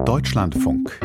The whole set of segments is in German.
Deutschlandfunk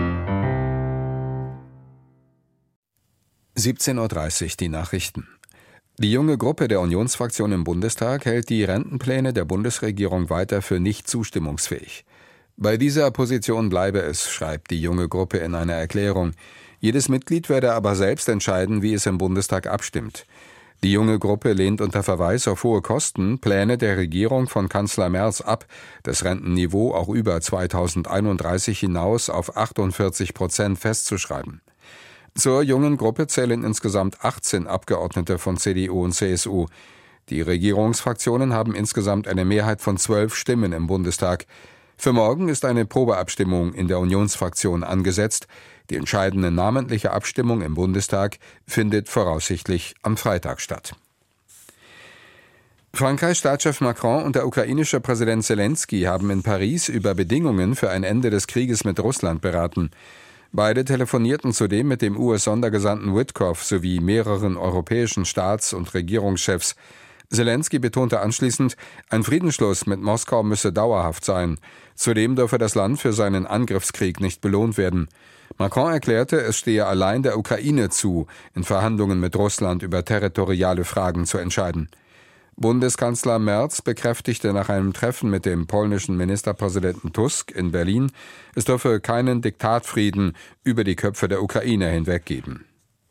17:30 Uhr die Nachrichten. Die junge Gruppe der Unionsfraktion im Bundestag hält die Rentenpläne der Bundesregierung weiter für nicht zustimmungsfähig. Bei dieser Position bleibe es, schreibt die junge Gruppe in einer Erklärung. Jedes Mitglied werde aber selbst entscheiden, wie es im Bundestag abstimmt. Die junge Gruppe lehnt unter Verweis auf hohe Kosten Pläne der Regierung von Kanzler Merz ab, das Rentenniveau auch über 2031 hinaus auf 48% festzuschreiben. Zur jungen Gruppe zählen insgesamt 18 Abgeordnete von CDU und CSU. Die Regierungsfraktionen haben insgesamt eine Mehrheit von 12 Stimmen im Bundestag. Für morgen ist eine Probeabstimmung in der Unionsfraktion angesetzt. Die entscheidende namentliche Abstimmung im Bundestag findet voraussichtlich am Freitag statt. Frankreichs Staatschef Macron und der ukrainische Präsident Zelensky haben in Paris über Bedingungen für ein Ende des Krieges mit Russland beraten. Beide telefonierten zudem mit dem US-Sondergesandten Witkoff sowie mehreren europäischen Staats- und Regierungschefs. Zelensky betonte anschließend, ein Friedensschluss mit Moskau müsse dauerhaft sein. Zudem dürfe das Land für seinen Angriffskrieg nicht belohnt werden. Macron erklärte, es stehe allein der Ukraine zu, in Verhandlungen mit Russland über territoriale Fragen zu entscheiden. Bundeskanzler Merz bekräftigte nach einem Treffen mit dem polnischen Ministerpräsidenten Tusk in Berlin, es dürfe keinen Diktatfrieden über die Köpfe der Ukrainer hinweg geben.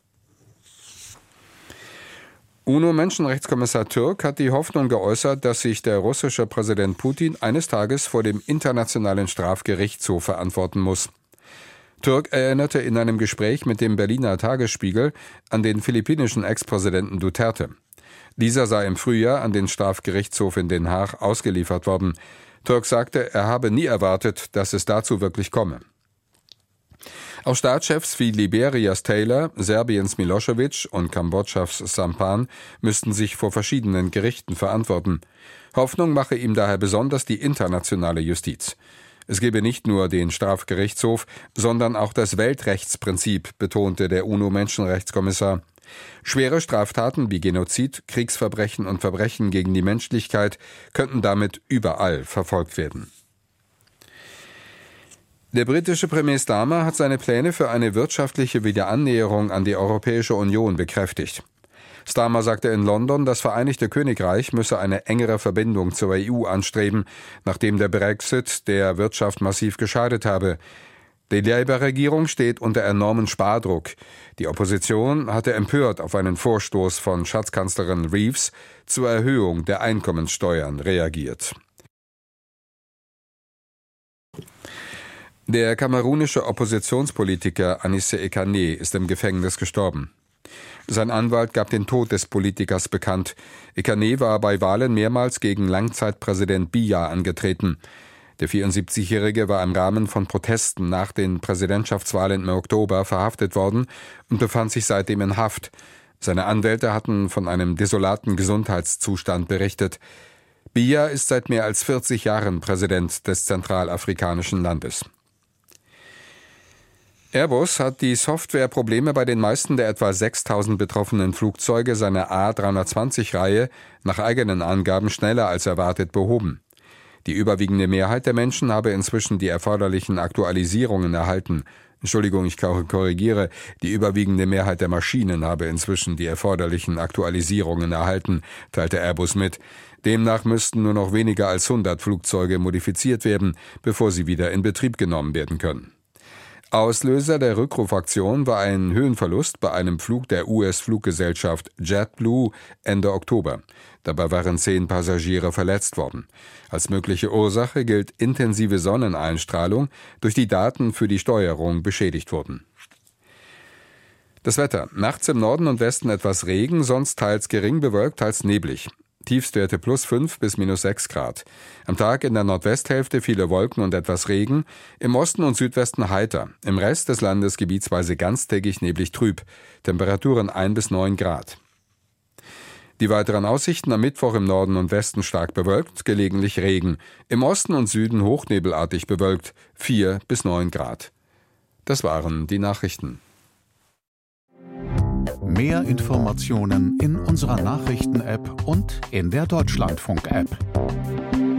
UNO-Menschenrechtskommissar Türk hat die Hoffnung geäußert, dass sich der russische Präsident Putin eines Tages vor dem Internationalen Strafgerichtshof verantworten muss. Türk erinnerte in einem Gespräch mit dem Berliner Tagesspiegel an den philippinischen Ex-Präsidenten Duterte. Dieser sei im Frühjahr an den Strafgerichtshof in Den Haag ausgeliefert worden. Türk sagte, er habe nie erwartet, dass es dazu wirklich komme. Auch Staatschefs wie Liberias Taylor, Serbiens Milosevic und Kambodschas Sampan müssten sich vor verschiedenen Gerichten verantworten. Hoffnung mache ihm daher besonders die internationale Justiz. Es gebe nicht nur den Strafgerichtshof, sondern auch das Weltrechtsprinzip, betonte der UNO-Menschenrechtskommissar. Schwere Straftaten wie Genozid, Kriegsverbrechen und Verbrechen gegen die Menschlichkeit könnten damit überall verfolgt werden. Der britische Premier Starmer hat seine Pläne für eine wirtschaftliche Wiederannäherung an die Europäische Union bekräftigt. Starmer sagte in London, das Vereinigte Königreich müsse eine engere Verbindung zur EU anstreben, nachdem der Brexit der Wirtschaft massiv geschadet habe. Die Labour-Regierung steht unter enormen Spardruck. Die Opposition hatte empört auf einen Vorstoß von Schatzkanzlerin Reeves zur Erhöhung der Einkommenssteuern reagiert. Der kamerunische Oppositionspolitiker Anissé Ekané ist im Gefängnis gestorben. Sein Anwalt gab den Tod des Politikers bekannt. Ekané war bei Wahlen mehrmals gegen Langzeitpräsident Biya angetreten. Der 74-Jährige war im Rahmen von Protesten nach den Präsidentschaftswahlen im Oktober verhaftet worden und befand sich seitdem in Haft. Seine Anwälte hatten von einem desolaten Gesundheitszustand berichtet. Biya ist seit mehr als 40 Jahren Präsident des zentralafrikanischen Landes. Airbus hat die Softwareprobleme bei den meisten der etwa 6.000 betroffenen Flugzeuge seiner A320-Reihe nach eigenen Angaben schneller als erwartet behoben. Die überwiegende Mehrheit der Menschen habe inzwischen die erforderlichen Aktualisierungen erhalten. Ich korrigiere, die überwiegende Mehrheit der Maschinen habe inzwischen die erforderlichen Aktualisierungen erhalten, teilte Airbus mit. Demnach müssten nur noch weniger als 100 Flugzeuge modifiziert werden, bevor sie wieder in Betrieb genommen werden können. Auslöser der Rückrufaktion war ein Höhenverlust bei einem Flug der US-Fluggesellschaft JetBlue Ende Oktober. Dabei waren 10 Passagiere verletzt worden. Als mögliche Ursache gilt intensive Sonneneinstrahlung, durch die Daten für die Steuerung beschädigt wurden. Das Wetter. Nachts im Norden und Westen etwas Regen, sonst teils gering bewölkt, teils neblig. Tiefstwerte +5 bis -6 Grad. Am Tag in der Nordwesthälfte viele Wolken und etwas Regen, im Osten und Südwesten heiter, im Rest des Landes gebietsweise ganztägig neblig trüb, Temperaturen 1 bis 9 Grad. Die weiteren Aussichten: am Mittwoch im Norden und Westen stark bewölkt, gelegentlich Regen, im Osten und Süden hochnebelartig bewölkt, 4 bis 9 Grad. Das waren die Nachrichten. Mehr Informationen in unserer Nachrichten-App und in der Deutschlandfunk-App.